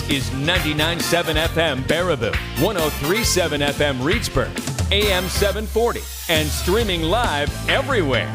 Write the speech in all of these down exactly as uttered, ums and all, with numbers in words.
is ninety-nine point seven F M Baraboo, one oh three point seven F M Reedsburg, A M seven forty, and streaming live everywhere.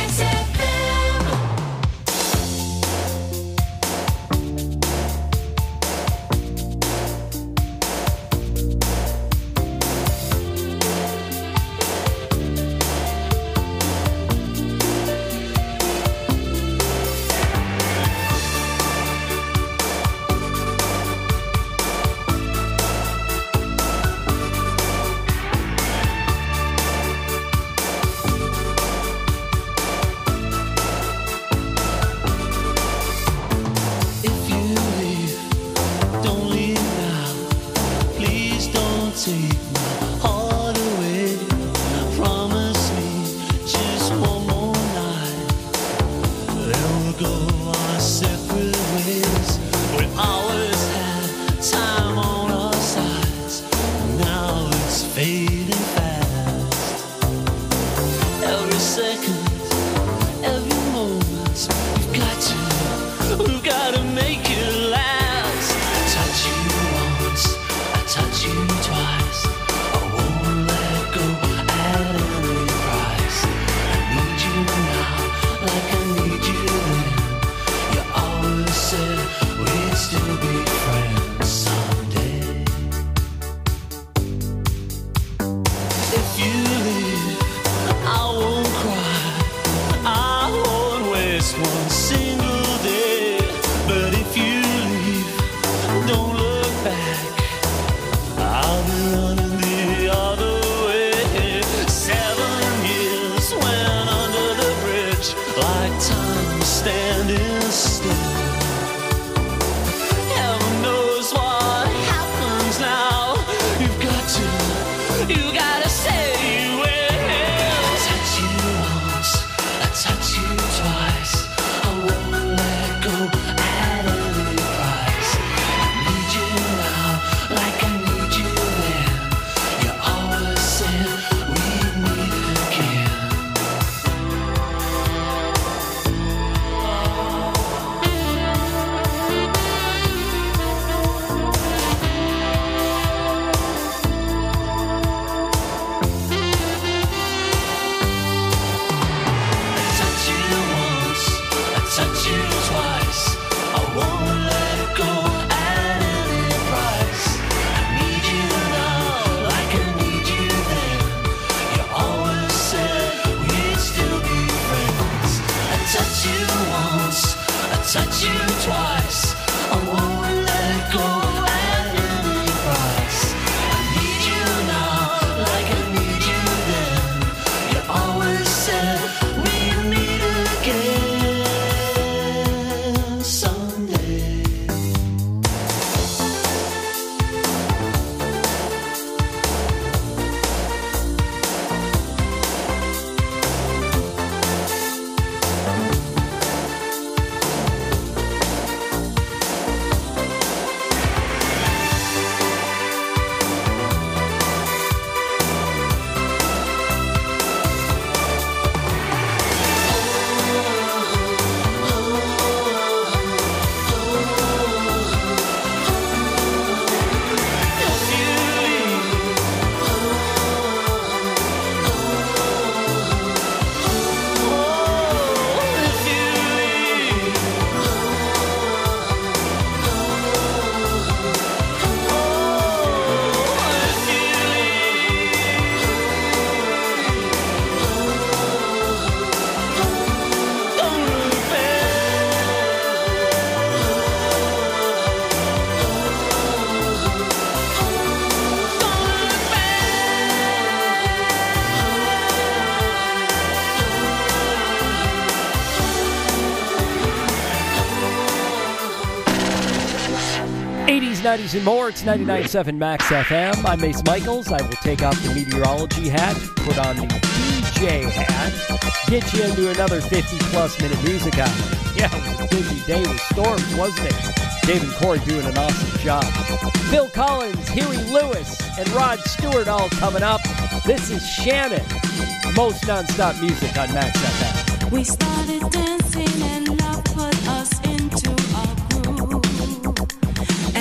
nineties and more. It's ninety-nine point seven Max F M. I'm Mace Michaels. I will take off the meteorology hat, put on the D J hat, get you into another fifty-plus minute music hour. Yeah, it was a busy day with storms, wasn't it? Dave and Corey doing an awesome job. Phil Collins, Huey Lewis, and Rod Stewart all coming up. This is Shannon. Most nonstop music on Max F M. We started dancing and love put us into a groove. As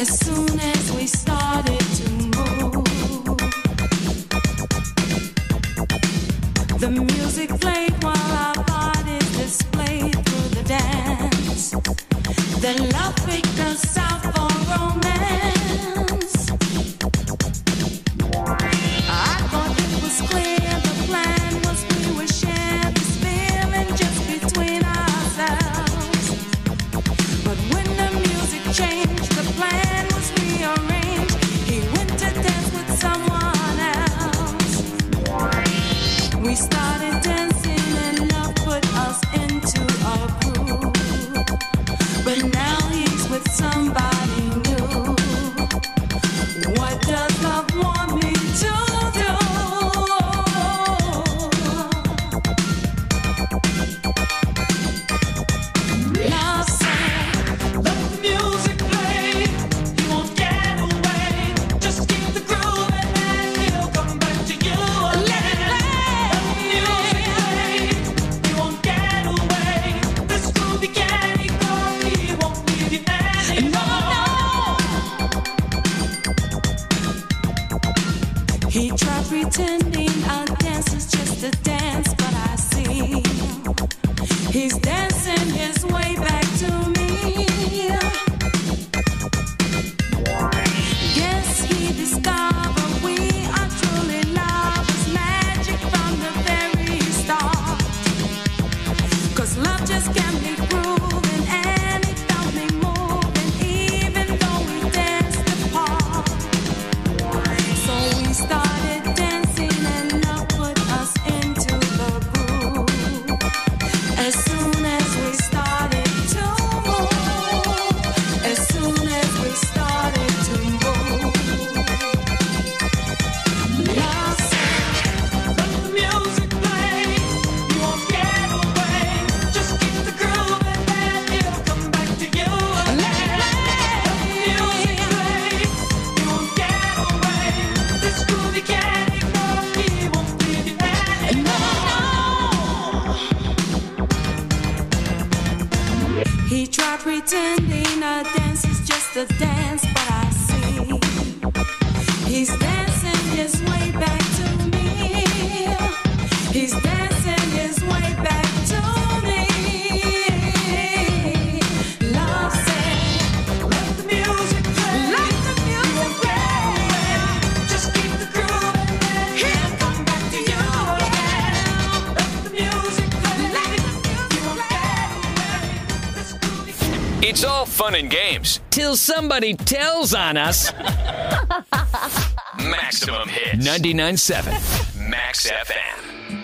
As soon as we started to move, the music played while our bodies displayed through the dance. Then love picked us out for romance. I thought it was clear the plan was we would share this feeling just between ourselves. But when the music changed, the plan was rearranged. He went to dance with someone else. We started dancing and love put us into a groove. But now he's with somebody new. What does love want me to do? Love said, let the music play. He won't get away. Just keep the groove and then he'll come back to you again. Let the music play. He won't get away. This groove he can't ignore. He won't leave you anymore. He tried pretending our dance is just a dance, but I see he's dancing his way back to me. Yes, he discovered we are truly lovers, magic from the very start. 'Cause love just can't be proven, and it felt me moving, even though we danced apart. So we started dancing and love put us into the groove. As soon as we started to move, as soon as we started to move, love said, let the music play. You won't get away. Just keep the groove and then he'll come back to you again. Let the music play. You won't get away. This groove you can't ignore. He won't leave you anymore. He tried pretending a dance is just a dance, but I see he's dancing his way back to me. He's dancing his way back to me. Love said, let the music play. Let the music play. Just keep the groove and then he'll come back to you again. Let the music play. Let the music play. This groove. It's all fun and games. Till somebody tells on us. Maximum hits. ninety-nine point seven Max F M.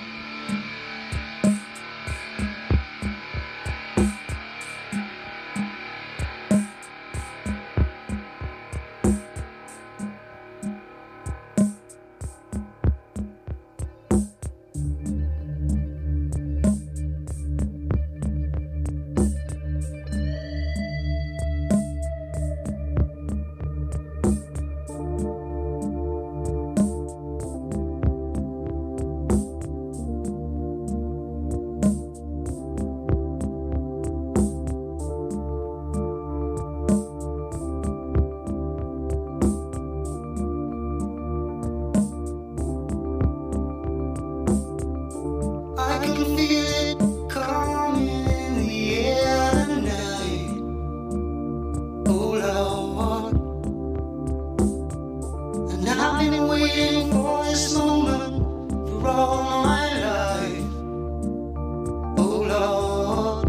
I can feel it coming in the air tonight. Oh Lord, and I've been waiting for this moment for all my life. Oh Lord,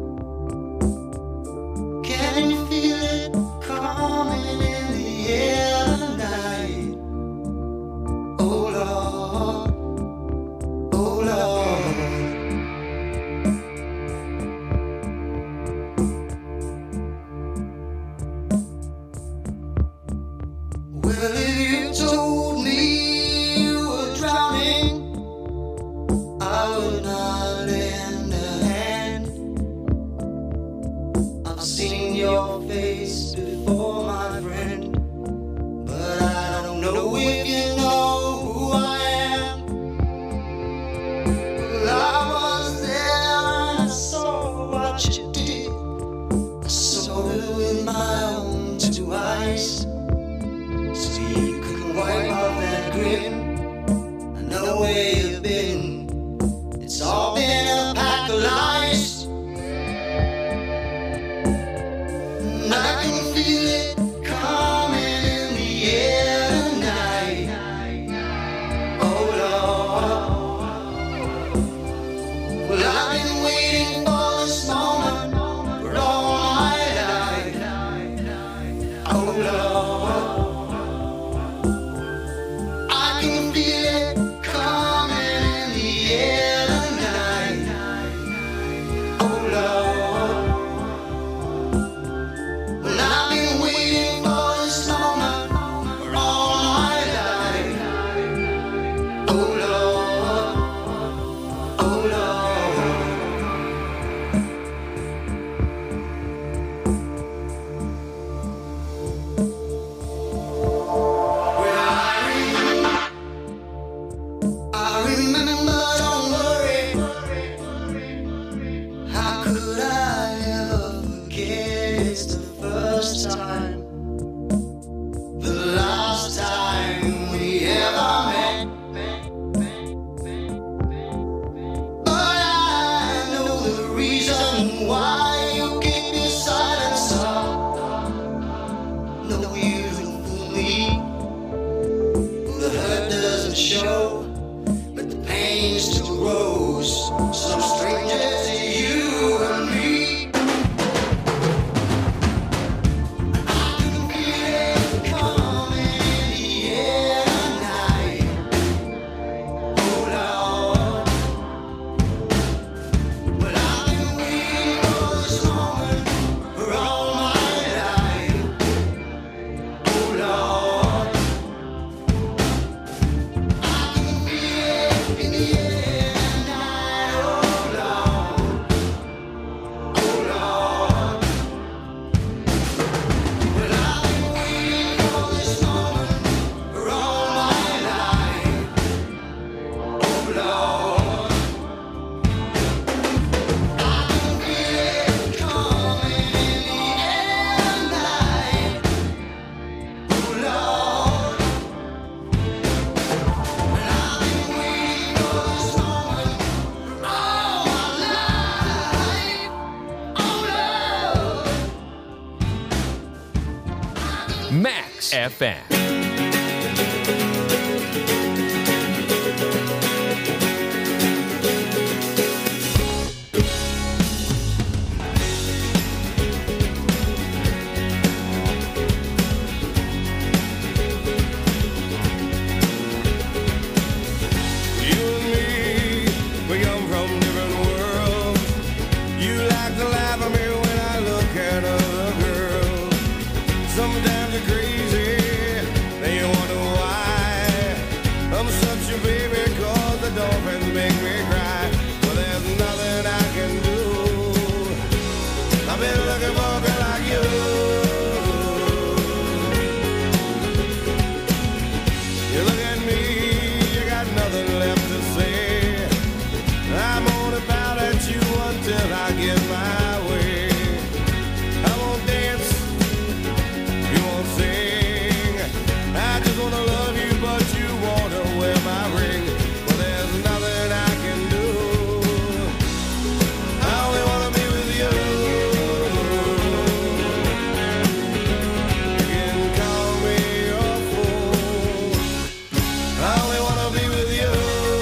can you feel it coming in the air tonight? Oh Lord, oh Lord. Well, if you told me you were drowning, I would not lend a hand. I've seen your face before, my friend, but I don't know if you know who I am. Well, I was there and I saw what you did. I saw it with my own two eyes. some strangers to you and me. I can feel it coming in the air tonight. Oh Lord, but I've been waiting for this moment for all my life. Oh Lord, I can feel it in the air tonight. Oh Lord, oh Lord, but I've been waiting for this moment for all my life. Oh Lord, I can feel it coming in the air tonight. Oh Lord, but I've been waiting for this moment for all my life. Oh Lord, Max F M. You and me, we come from different worlds. You like to laugh at me when I look at other girls. Sometimes you're crazy, then you wonder why. I'm such a baby 'cause the dolphins make me cry. But there's nothing I can do. I've been looking for a girl like you. You look at me, you got nothing left to say. I'm gonna pout at you until I get my way. I won't dance, you won't sing. I just wanna love you, but you wanna wear my ring. Well, there's nothing I can do. I only wanna be with you. You can call me your fool. I only wanna be with you.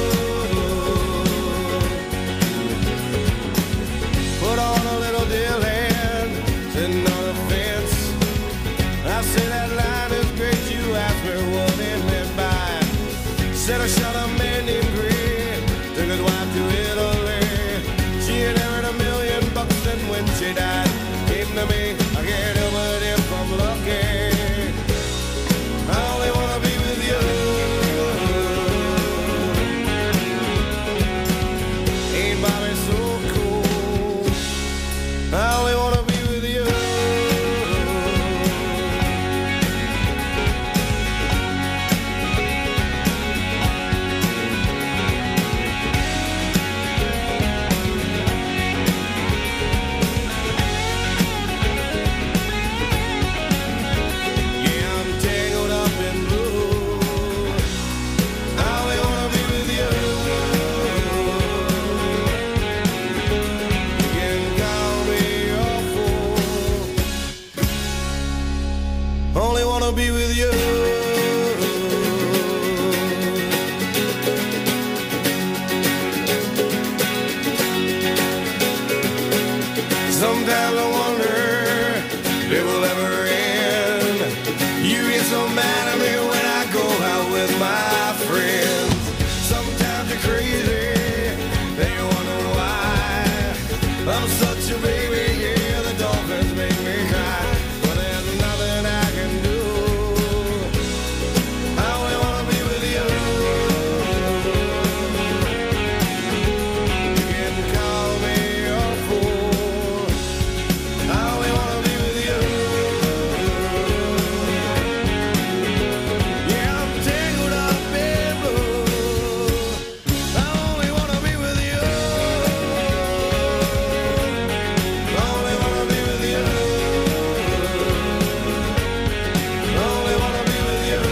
Put on a little deal hand, sitting on a fence. I say that line is great. You asked me what it meant by it. Said I shot a man named Green, took his wife to Italy. She had earned a million bucks, and when she died, came to me. I can't help it if I'm lucky. I only wanna be with you. Ain't Bobby so cool? I only wanna be with you. Yeah, I'm tangled up in blue. I only wanna be with you. You can call me your fool. Only wanna be with you. Sometimes I wonder if it will ever end. You get so mad at me when I go out with my friends. Sometimes you're crazy, then you wonder why. I'm such a baby, yeah, the dolphins make me cry. But there's nothing I can do. I only wanna be with you. You can call me your fool. I only wanna be with you. Yeah, I'm tangled up in blue. I only wanna be with you. I only wanna be with you. I only wanna be with you.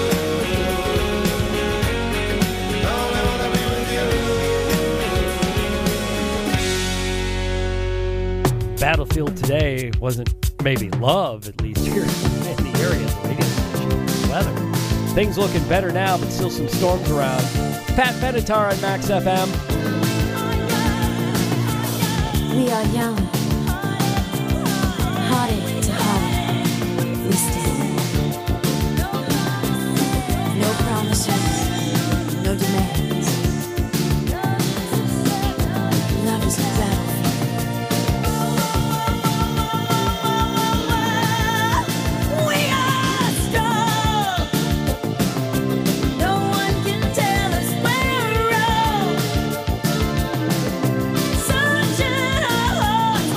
I only wanna be with you. Battlefield today wasn't maybe love, at least here in the area of the radio station. Weather. Things looking better now, but still some storms around. Pat Benatar on Max F M. start young. Heartache to heartache, we stay. No promises, no demands. Love is a battlefield. Searching our hearts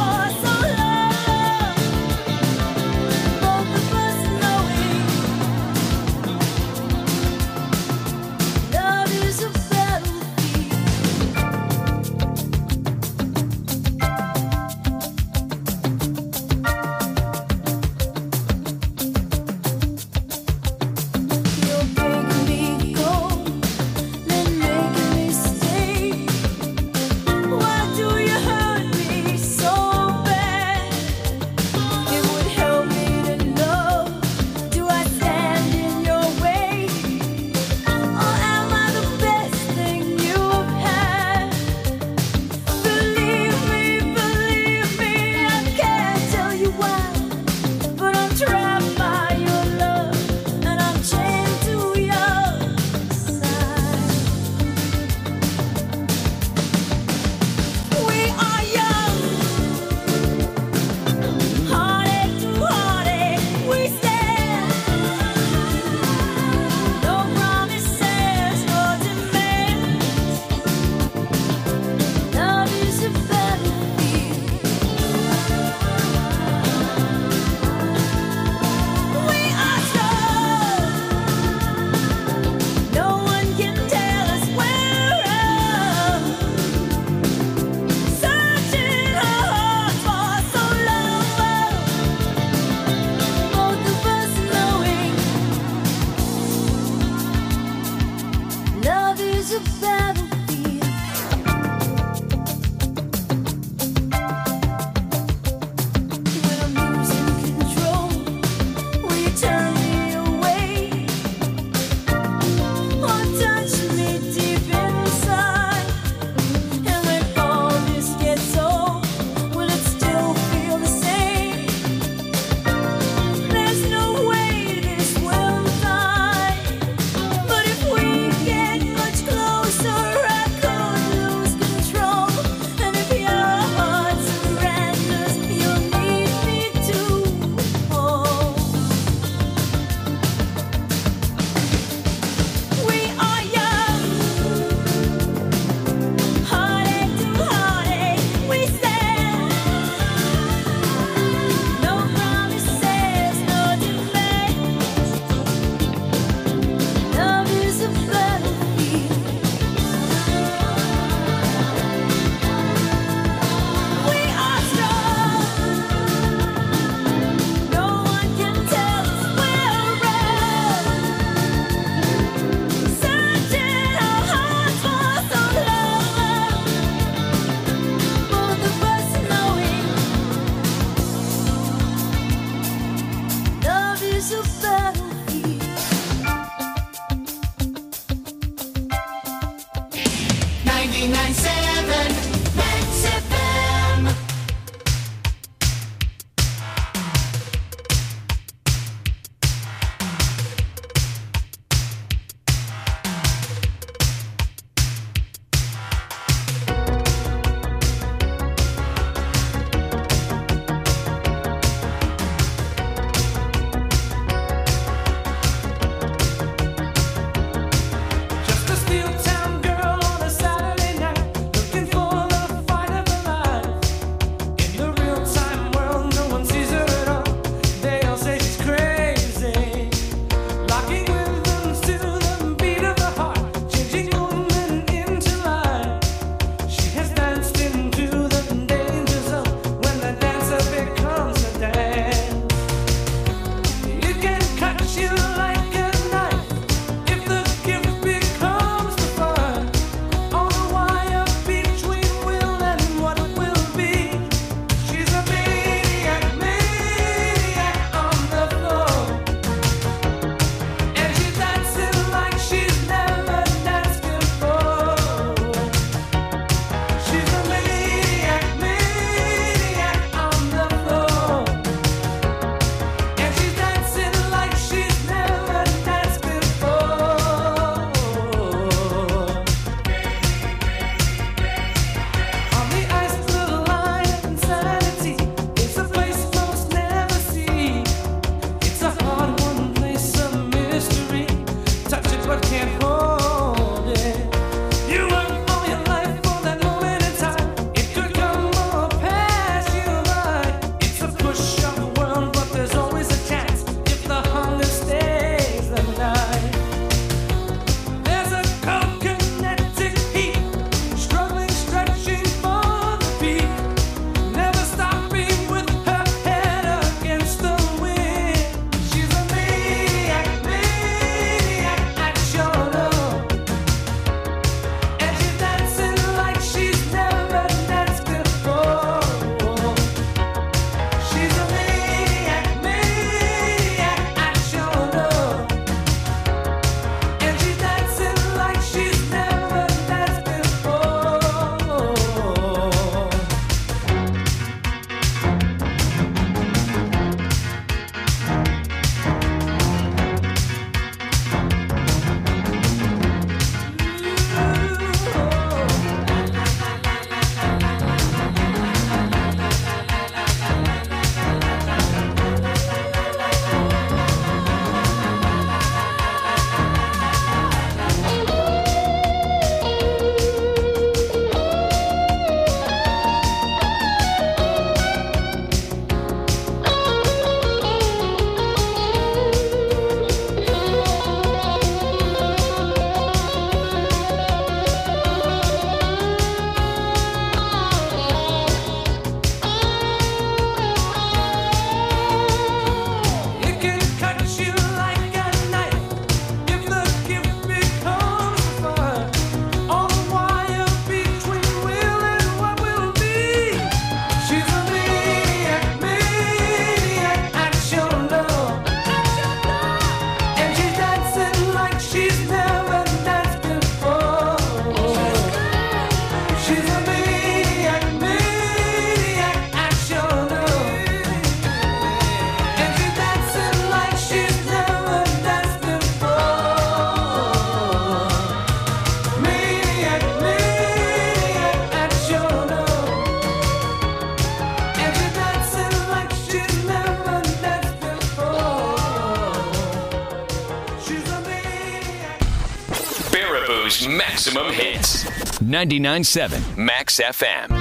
Maximum hits. ninety-nine point seven Max F M.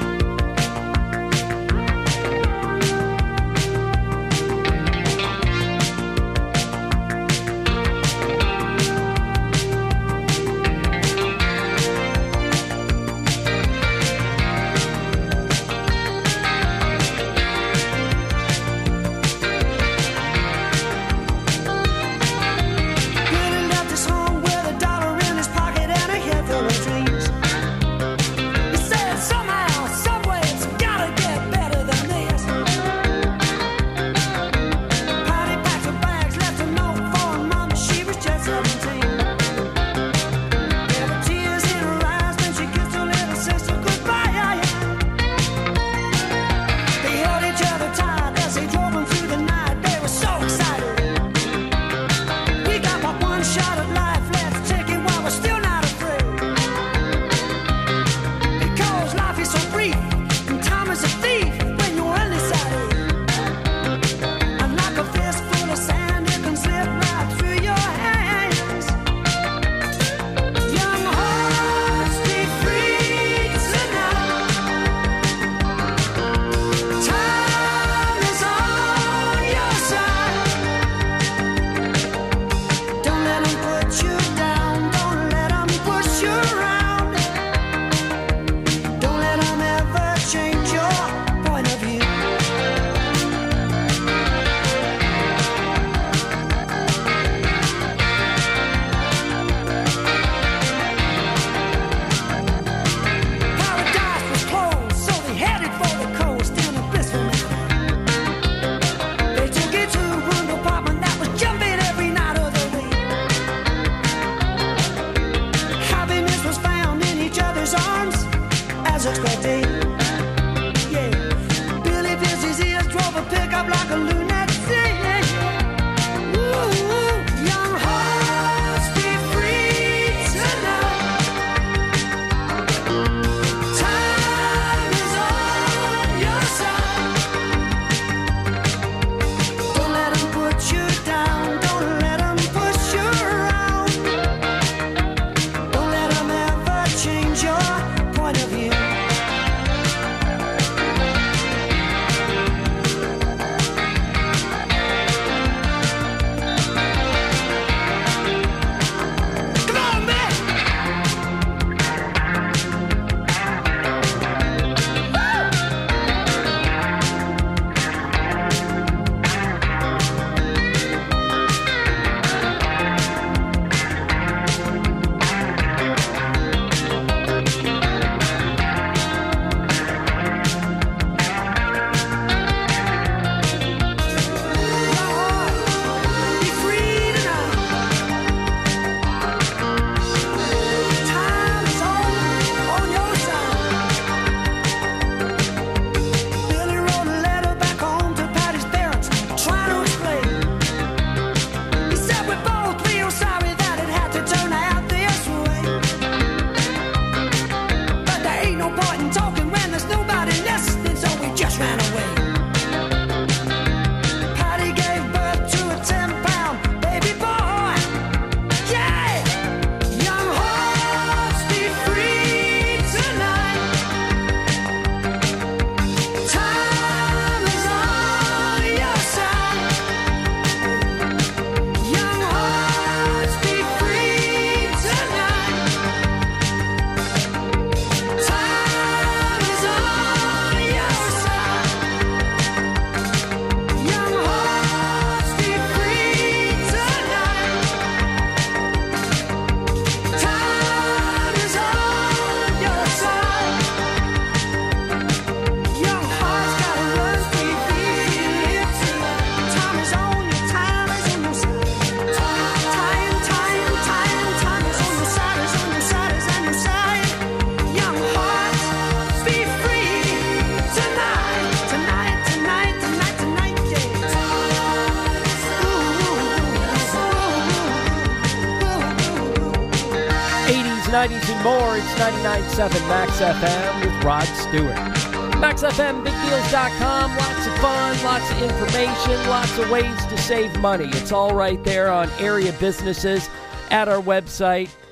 nineties and more. It's ninety-nine point seven Max F M with Rod Stewart. Max F M Big Deals dot com. Lots of fun, lots of information, lots of ways to save money. It's all right there on area businesses at our website.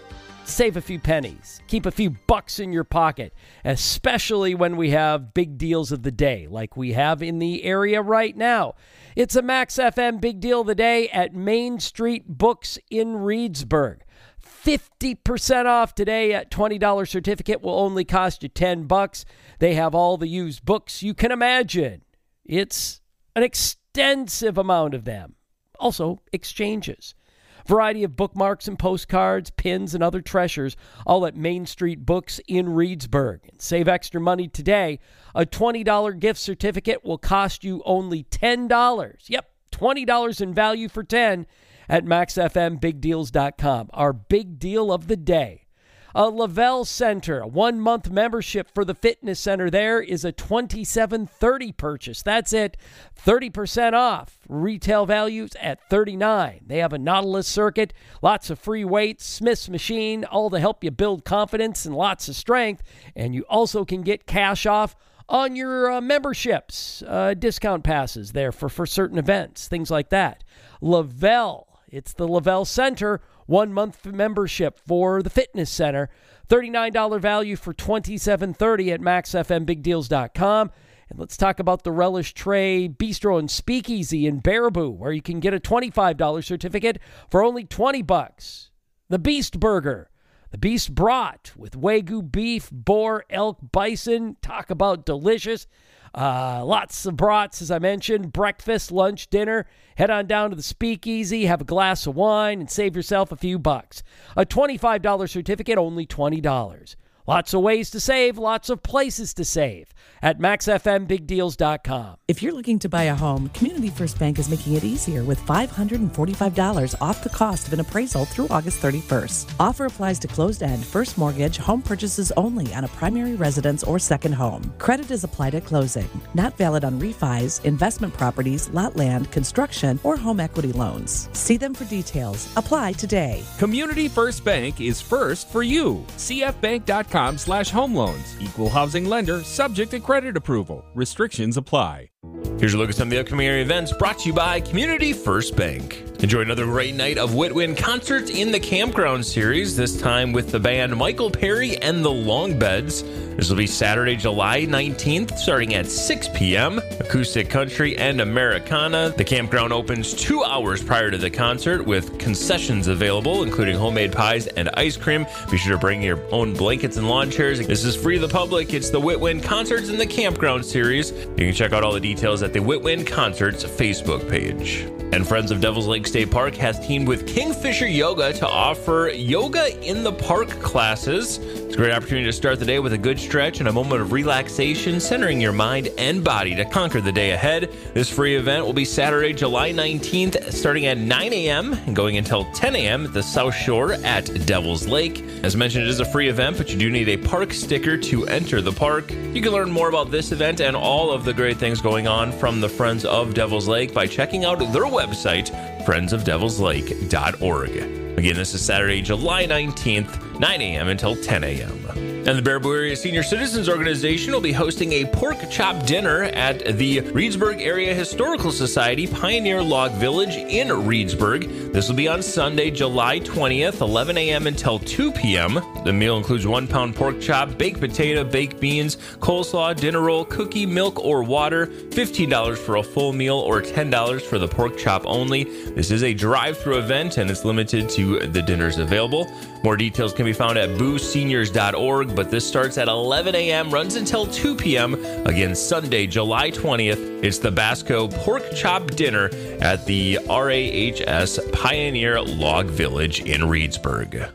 save a few pennies, keep a few bucks in your pocket, especially when we have big deals of the day like we have in the area right now. It's a Max F M Big Deal of the Day at Main Street Books in Reedsburg. fifty percent off today at twenty dollars certificate will only cost you ten bucks. They have all the used books you can imagine. It's an extensive amount of them. Also, exchanges. Variety of bookmarks and postcards, pins, and other treasures, all at Main Street Books in Reedsburg. And save extra money today. A twenty dollars gift certificate will cost you only ten dollars. Yep, twenty dollars in value for ten dollars at max f m big deals dot com. Our big deal of the day. A Lavelle Center, a one-month membership for the fitness center there is a twenty-seven thirty purchase. That's it, thirty percent off. Retail values at thirty-nine. They have a Nautilus circuit, lots of free weights, Smith's machine, all to help you build confidence and lots of strength. And you also can get cash off on your uh, memberships, uh, discount passes there for, for certain events, things like that. Lavelle, it's the Lavelle Center, one-month membership for the fitness center, thirty-nine dollars value for twenty-seven thirty at max f m big deals dot com. And let's talk about the Relish Tray Bistro and Speakeasy in Baraboo, where you can get a twenty-five dollars certificate for only twenty bucks. The Beast Burger, the Beast Brat with Wagyu beef, boar, elk, bison. Talk about delicious. Uh, lots of brats, as I mentioned, breakfast, lunch, dinner. Head on down to the Speakeasy, have a glass of wine, and save yourself a few bucks. A twenty-five dollars certificate, only twenty dollars. Lots of ways to save, lots of places to save at max f m big deals dot com. If you're looking to buy a home, Community First Bank is making it easier with five hundred forty-five dollars off the cost of an appraisal through August thirty-first. Offer applies to closed-end, first mortgage, home purchases only on a primary residence or second home. Credit is applied at closing. Not valid on refis, investment properties, lot land, construction, or home equity loans. See them for details. Apply today. Community First Bank is first for you. c f bank dot com slash home loans. Equal housing lender, subject to credit approval. Restrictions apply. Here's a look at some of the upcoming area events brought to you by Community First Bank. Enjoy another great night of Whitwin Concerts in the Campground Series, this time with the band Michael Perry and the Longbeds. This will be Saturday, July nineteenth, starting at six p.m. Acoustic country and Americana. The campground opens two hours prior to the concert with concessions available, including homemade pies and ice cream. Be sure to bring your own blankets and lawn chairs. This is free to the public. It's the Whitwin Concerts in the Campground Series. You can check out all the details at the Whitwin Concerts Facebook page. And Friends of Devil's Lake State Park has teamed with Kingfisher Yoga to offer Yoga in the Park classes. It's a great opportunity to start the day with a good stretch and a moment of relaxation, centering your mind and body to conquer the day ahead. This free event will be Saturday, July nineteenth, starting at nine a.m. and going until ten a.m. at the South Shore at Devil's Lake. As mentioned, it is a free event, but you do need a park sticker to enter the park. You can learn more about this event and all of the great things going on from the Friends of Devil's Lake by checking out their website, friends of devils lake dot org. Again, this is Saturday, July nineteenth, nine a.m. until ten a.m. And the Baraboo Area Senior Citizens Organization will be hosting a pork chop dinner at the Reedsburg Area Historical Society Pioneer Log Village in Reedsburg. This will be on Sunday, July twentieth, eleven a.m. until two p.m. The meal includes one pound pork chop, baked potato, baked beans, coleslaw, dinner roll, cookie, milk, or water, fifteen dollars for a full meal or ten dollars for the pork chop only. This is a drive-through event and it's limited to the dinners available. More details can be found at boo seniors dot org, but this starts at eleven a.m., runs until two p.m. Again, Sunday, July twentieth. It's the Basco Pork Chop Dinner at the R A H S Pioneer Log Village in Reedsburg.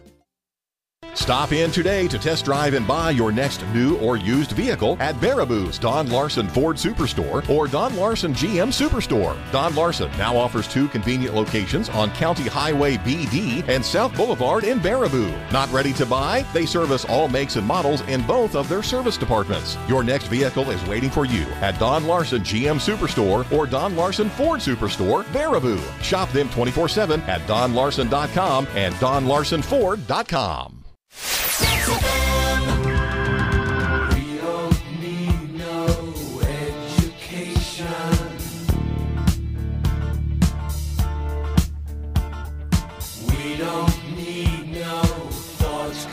Stop in today to test drive and buy your next new or used vehicle at Baraboo's Don Larson Ford Superstore or Don Larson G M Superstore. Don Larson now offers two convenient locations on County Highway B D and South Boulevard in Baraboo. Not ready to buy? They service all makes and models in both of their service departments. Your next vehicle is waiting for you at Don Larson G M Superstore or Don Larson Ford Superstore, Baraboo. Shop them twenty-four seven at don larson dot com and don larson ford dot com. We don't need no education. We don't need no thoughts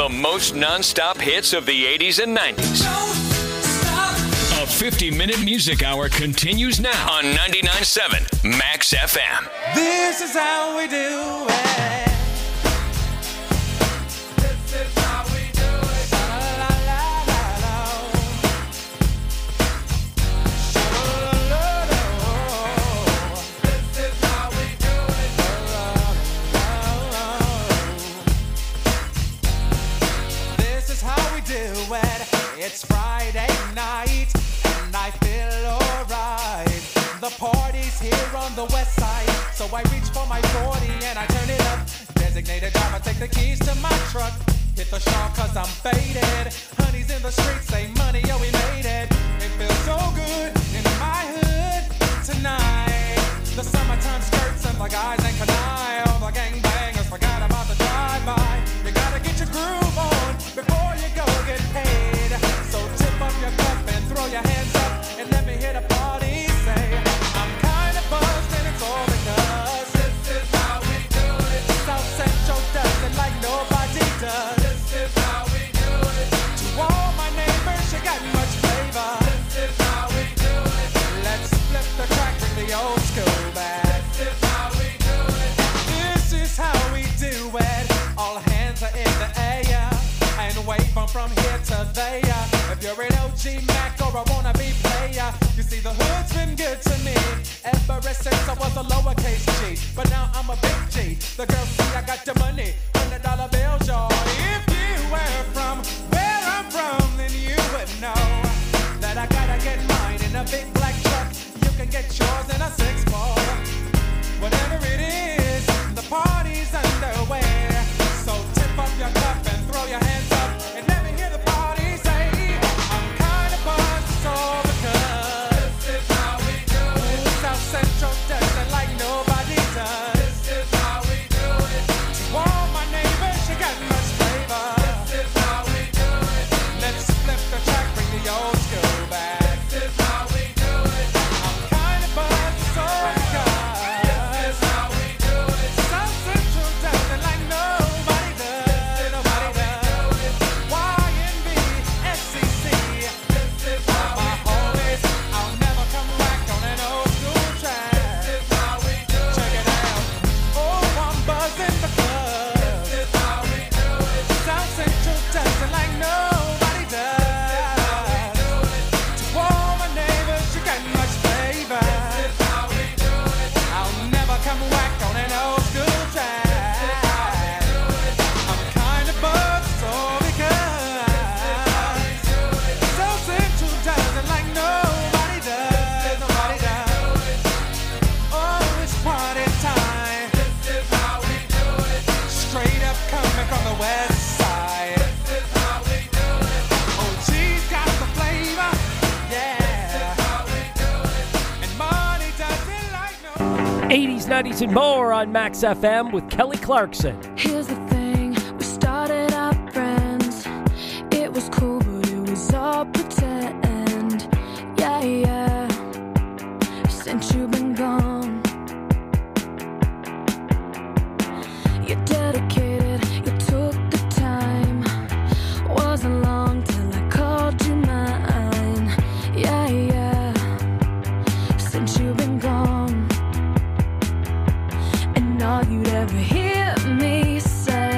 The most non-stop hits of the eighties and nineties. A fifty-minute music hour continues now on ninety-nine point seven Max F M. This is how we do it. This is how we do it. La la la la la. This is how we do it. This is how we do it. It's Friday night and I feel alright. The party's here on the west side, so I reach for my forty and I turn it up. Designated driver, take the keys to my truck. Hit the shop cause I'm faded. Honey's in the streets, say money, yo, we made it. It feels so good in my hood tonight. The summertime skirts and the guys ain't canine. All the gangbangers forgot about the drive-by. You gotta get your groove on before you go get paid. So tip up your cup and throw your hands up and let me hear the party say, I'm kinda buzzed and it's all because this is how we do it. South Central does it like nobody does. This is how we do it. To all my neighbors, you got much flavor. This is how we do it. Let's flip the track, bring the old school back. This is how we do it. This is how we do it. All hands are in the air and wave from from here to there. If you're an O G Mac or a wannabe player, you see the hood's been good to me ever since I was a lowercase G. But now I'm a big G. The girls see I got the money, hundred dollar bills, y'all. If you were from where I'm from, then you would know that I gotta get mine in a big black truck. You can get yours in a six four. Whatever it is, the party's underway. So tip up your cup and throw your hands up and let me hear the party say, I'm kinda buzzed, so because this is how we do it. South Central does it like nobody does. This is how we do it. To all my neighbors, you got much flavor. This is how we do it. Let's flip the track, bring the old school back. This is how we do it. I'm kinda buzzed, so because this is how we do it. South Central does it like nobody does. Nobody does. Y N B, S C C. This is how my homies. I'll never come back on an old school track. This is how we do it. Check it out. Oh, I'm buzzing because this is how we do it. South Central does it like nobody does. To all my neighbors, you got much flavor. This is how we do it. I'll never come back on an old school track. I'm kinda buzzed, so because South Central does it like nobody does. Nobody does. Oh, it's party time. This is how we do it. Straight up coming from the west side. This is how we do it. Oh, G's got the flavor. Yeah. This is how we do it. And money does it like no. eighties, nineties, and more on Max F M with Kelly Clarkson. Here's the thing, we started out friends. It was cool, but it was all pretend. Yeah, yeah. Since you've been gone, you're dedicated, you took the time. Wasn't long till I called you mine. Yeah, yeah. Since you've been gone, and all you'd ever hear me say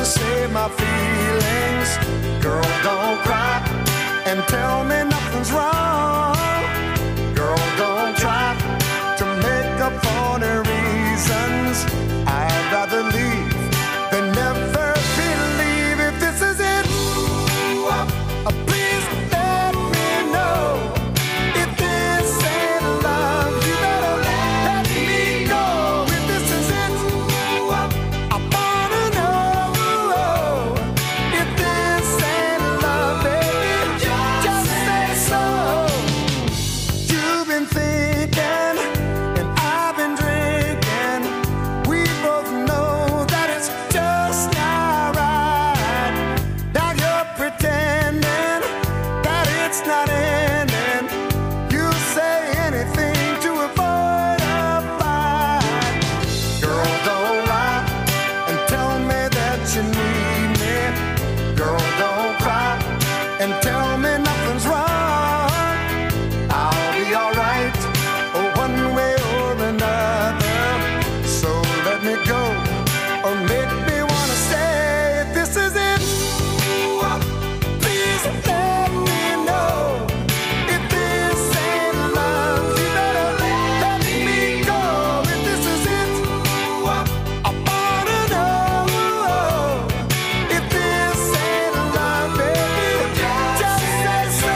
to save my feelings. Girl, don't cry and tell me nothing's wrong. Girl, don't try to make up for the reasons. I'd rather leave than never believe. If this is it, uh, please let me know. If this ain't love, you better let me go. If this is it, I wanna know. If this ain't love, baby, just say so. You've been thinking and I've been drinking. We both know that it's just not right. Now you're pretending that it's not ending. You say anything to avoid a fight. Girl, don't lie and tell me that you need me. Girl, don't cry and tell me nothing's wrong. I'll be alright, one way or another. So let me go or make me wanna stay. If this is it, please let me know. If this ain't love, you better let me go. If this is it, I wanna know. If this ain't love, baby, just say so.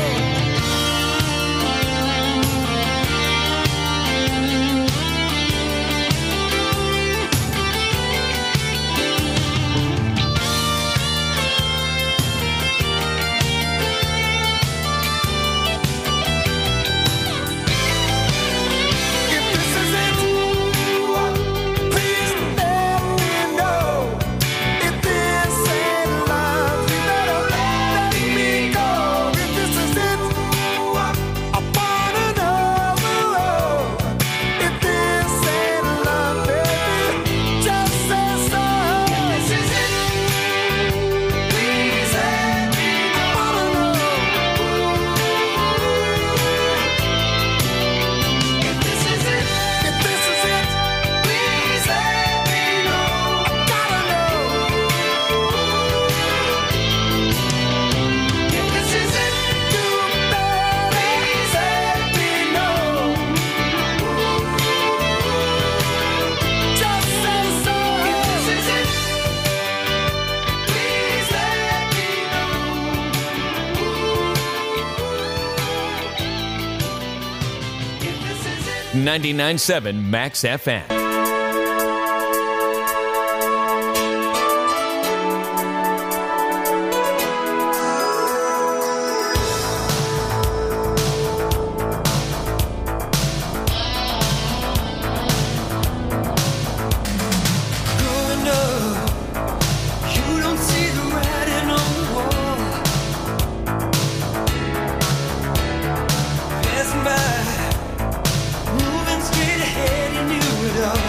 If this is it, please let me know. If this ain't love, you better let me go. If this is it, I wanna know. If this ain't love, baby, just say so. If this is it, please let me know. I wanna know. If this is it, if this is it, please let me know. I gotta know. If this is it, you better please let me know. Just say so. If this is it, please let me know. If this is it. ninety-nine point seven Max F M. Growing up, you don't see the writing on the wall. Passing by, moving straight ahead, you knew it all.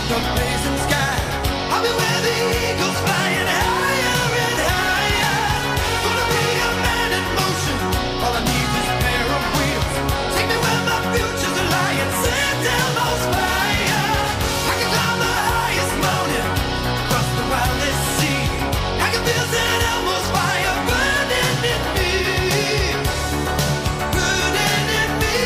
the blazing sky. I'll be where the eagles flying higher and higher. Gonna be a man in motion. All I need is a pair of wheels. Take me where my future's lying. Set down those fire. I can climb the highest mountain, across the wildest sea. I can feel Saint Elmo's fire burning in me, burning in me.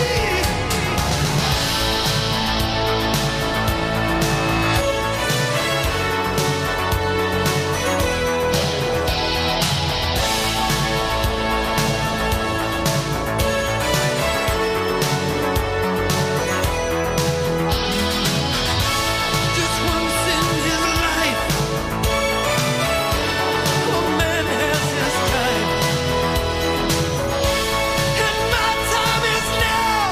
Just once in his life, a man has his time, and my time is now.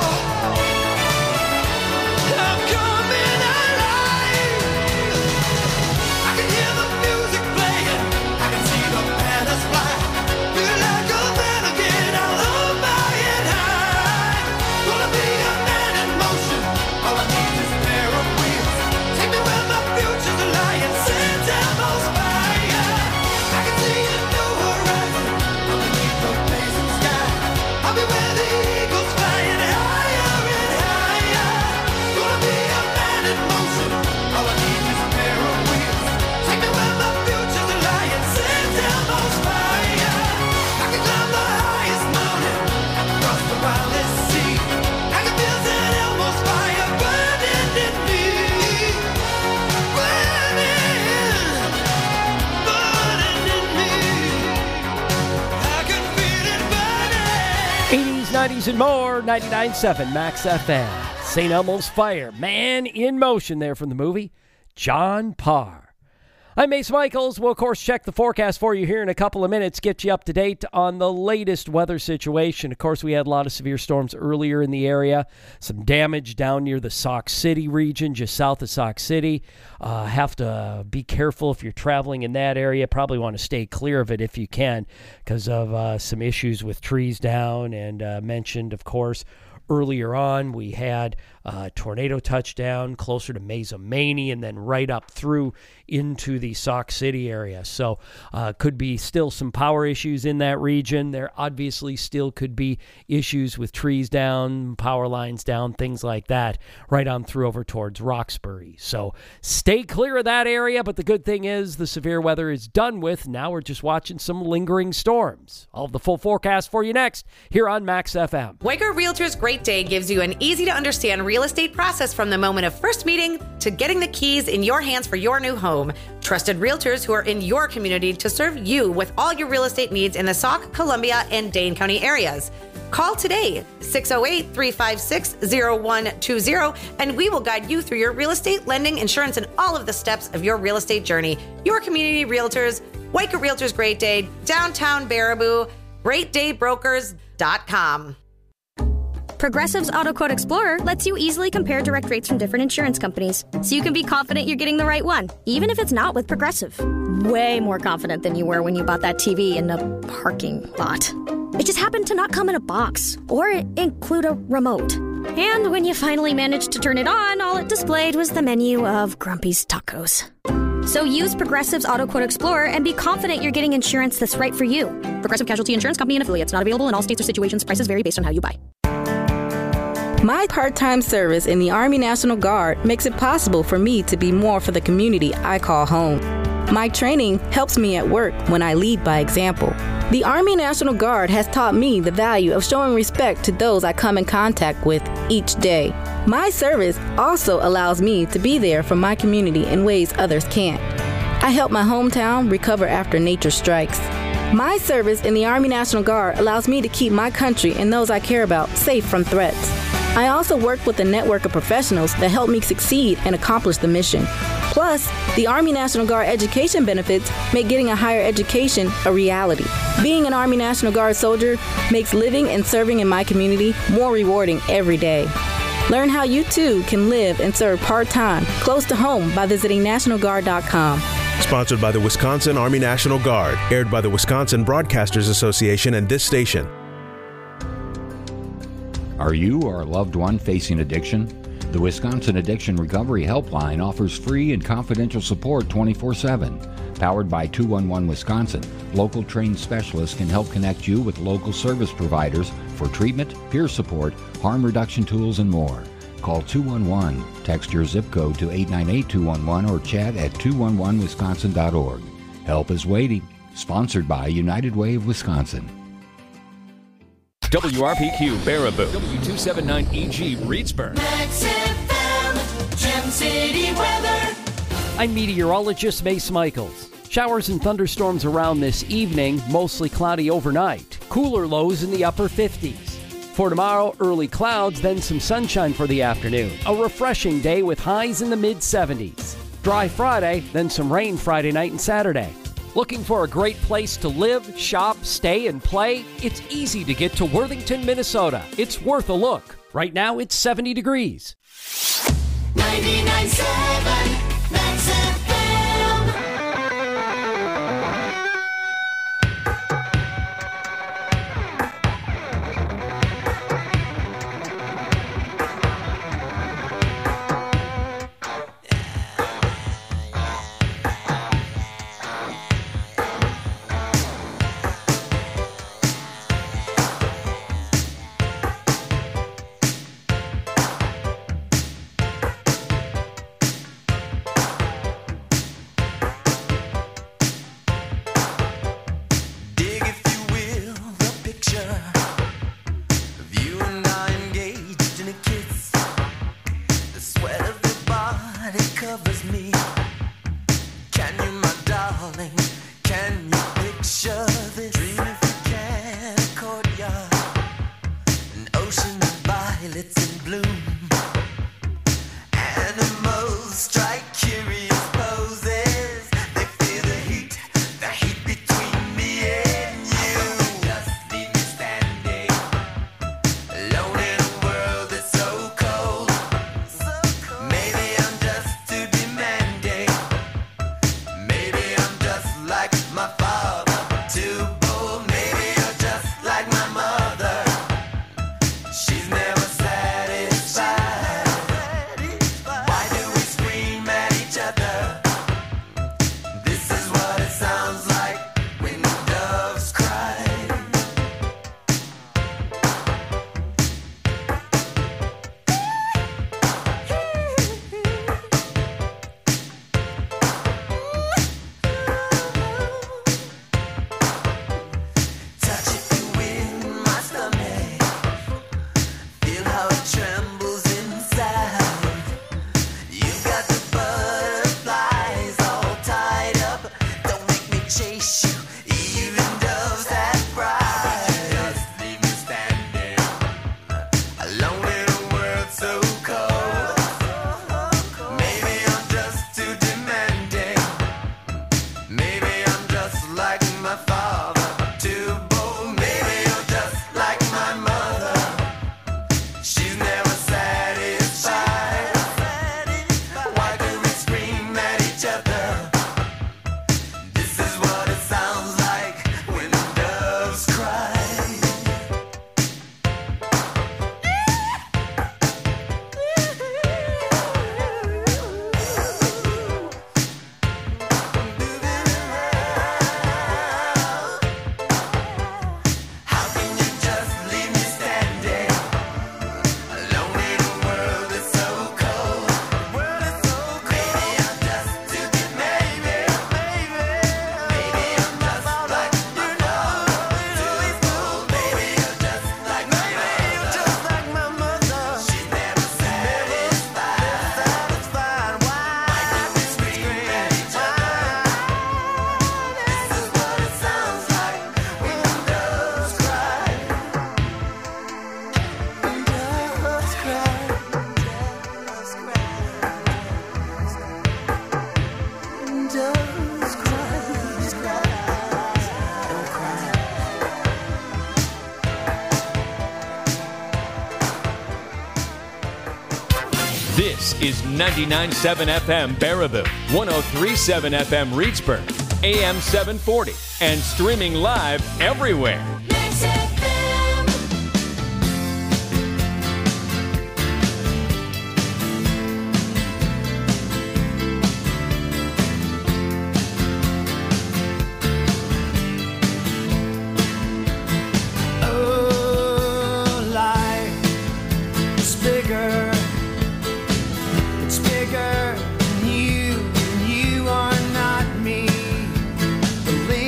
I'm coming alive. I can hear the music playing, I can see the banners fly. Feel like a man again, I love flying high. Gonna be a man in motion. All I need is a pair of wheels. Take me where my future's lying. Set down those fire. I can see a new horizon underneath the blazing sky. I'll be where the eagles flying higher and higher. Gonna be a man in motion. All I need is a pair of wheels. Take me where my future's lying. Set down those fire. I can climb the highest mountain, across the wildest sea. I can feel Saint Elmo's fire burning in me, burning, burning in me. I can feel it burning. eighties, nineties, and more. ninety-nine point seven Max F M. Saint Elmo's Fire. Man in Motion there from the movie. John Parr. I'm Mace Michaels. We'll, of course, check the forecast for you here in a couple of minutes, get you up to date on the latest weather situation. Of course, we had a lot of severe storms earlier in the area. Some damage down near the Sauk City region, just south of Sauk City. Uh, have to be careful if you're traveling in that area. Probably want to stay clear of it if you can because of uh, some issues with trees down. And uh, mentioned, of course, earlier on, we had a tornado touchdown closer to Mazomanie and then right up through into the Sauk City area. So uh, could be still some power issues in that region. There obviously still could be issues with trees down, power lines down, things like that, right on through over towards Roxbury. So stay clear of that area, but the good thing is the severe weather is done with. Now we're just watching some lingering storms. All of the full forecast for you next here on Max F M. Weiger Realtors Great Day gives you an easy-to-understand real estate process from the moment of first meeting to getting the keys in your hands for your new home. Trusted realtors who are in your community to serve you with all your real estate needs in the Sauk, Columbia, and Dane County areas. Call today, six oh eight, three five six, oh one two oh, and we will guide you through your real estate, lending, insurance, and all of the steps of your real estate journey. Your community realtors, Weiger Realtors Great Day, downtown Baraboo, great day brokers dot com. Progressive's Auto Quote Explorer lets you easily compare direct rates from different insurance companies, so you can be confident you're getting the right one, even if it's not with Progressive. Way more confident than you were when you bought that T V in the parking lot. It just happened to not come in a box or include a remote. And when you finally managed to turn it on, all it displayed was the menu of Grumpy's Tacos. So use Progressive's Auto Quote Explorer and be confident you're getting insurance that's right for you. Progressive Casualty Insurance Company and affiliates. Not available in all states or situations. Prices vary based on how you buy. My part-time service in the Army National Guard makes it possible for me to be more for the community I call home. My training helps me at work when I lead by example. The Army National Guard has taught me the value of showing respect to those I come in contact with each day. My service also allows me to be there for my community in ways others can't. I help my hometown recover after nature strikes. My service in the Army National Guard allows me to keep my country and those I care about safe from threats. I also work with a network of professionals that help me succeed and accomplish the mission. Plus, the Army National Guard education benefits make getting a higher education a reality. Being an Army National Guard soldier makes living and serving in my community more rewarding every day. Learn how you too can live and serve part-time close to home by visiting national guard dot com. Sponsored by the Wisconsin Army National Guard, aired by the Wisconsin Broadcasters Association and this station. Are you or a loved one facing addiction? The Wisconsin Addiction Recovery Helpline offers free and confidential support twenty-four seven. Powered by two one one Wisconsin, local trained specialists can help connect you with local service providers for treatment, peer support, harm reduction tools, and more. Call two one one, text your zip code to eight nine eight two one one, or chat at two one one wisconsin dot org. Help is waiting. Sponsored by United Way of Wisconsin. W R P Q Baraboo, W two seventy-nine E G Reedsburg. Max F M, Gem City weather. I'm meteorologist Mace Michaels. Showers and thunderstorms around this evening, mostly cloudy overnight. Cooler lows in the upper fifties. For tomorrow, early clouds, then some sunshine for the afternoon. A refreshing day with highs in the mid seventies. Dry Friday, then some rain Friday night and Saturday. Looking for a great place to live, shop, stay, and play? It's easy to get to Worthington, Minnesota. It's worth a look. Right now, it's seventy degrees. ninety-nine point seven Max F M. This is ninety-nine point seven F M Baraboo, one oh three point seven F M Reedsburg, A M seven forty, and streaming live everywhere. Max F M.